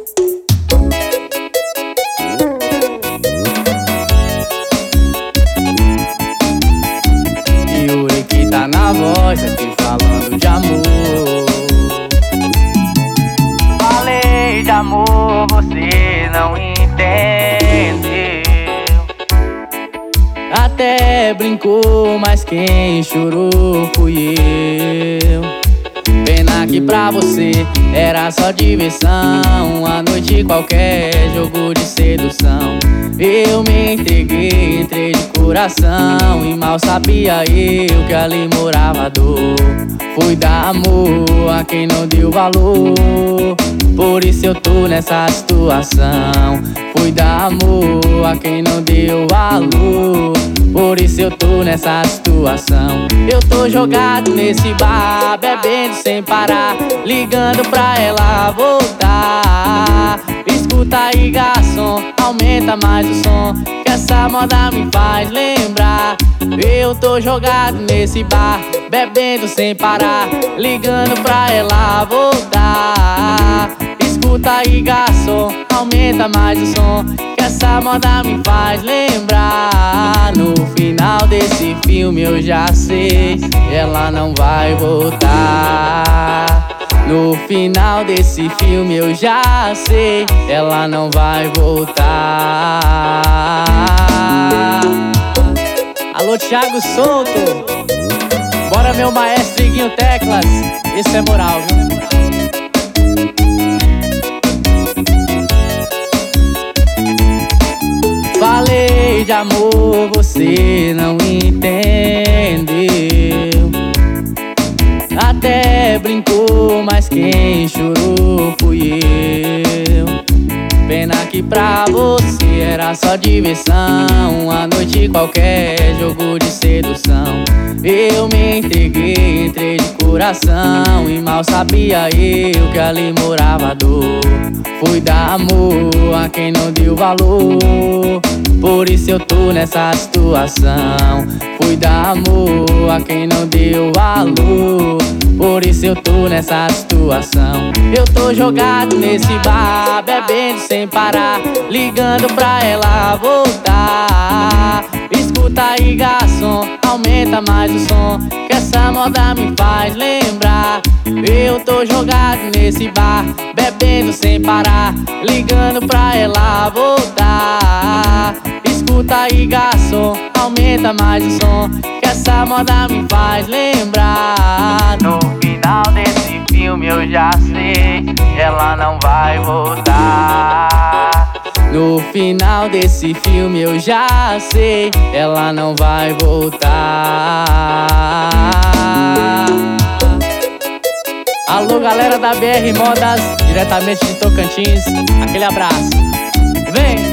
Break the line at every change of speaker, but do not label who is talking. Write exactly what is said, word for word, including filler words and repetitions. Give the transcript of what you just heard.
Yuri que tá na voz aqui falando de amor. Falei de amor, você não entendeu. Até brincou, mas quem chorou fui eu. Pena que pra você era só diversão, a noite qualquer jogo de sedução. Eu me entreguei, entrei de coração, e mal sabia eu que ali morava dor. Fui dar amor a quem não deu valor, por isso eu tô nessa situação. Fui dar amor a quem não deu valor, por isso eu tô nessa situação. Eu tô jogado nesse bar, bebendo sem parar, ligando pra ela voltar. Escuta aí, garçom, aumenta mais o som, que essa moda me faz lembrar. Eu tô jogado nesse bar, bebendo sem parar, ligando pra ela voltar. Escuta aí, garçom, aumenta mais o som, que essa moda me faz lembrar. No final desse filme eu já sei, ela não vai voltar. No final desse filme eu já sei, ela não vai voltar. Alô, Thiago Souto, bora meu maestro Iguinho Teclas, esse é moral, viu? Falei de amor, você não entendeu. Até brincou, mas quem chorou fui eu. Pena que pra você era só diversão, a noite qualquer jogo de sedução. Eu me entreguei, entrei de coração, e mal sabia eu que ali morava dor. Fui dar amor a quem não deu valor, por isso eu tô nessa situação. Fui dar amor a quem não deu valor, por isso eu tô nessa situação. Eu tô jogado nesse bar, bebendo sem parar, ligando pra ela voltar. Escuta aí, garçom, aumenta mais o som, que essa moda me faz lembrar. Eu tô jogado nesse bar, bebendo sem parar, ligando pra ela voltar. Escuta aí, garçom, aumenta mais o som, que essa moda me faz lembrar. No final desse filme eu já sei, ela não vai voltar. No final desse filme eu já sei, ela não vai voltar. Alô, galera da B R Modas, diretamente de Tocantins, aquele abraço. Vem!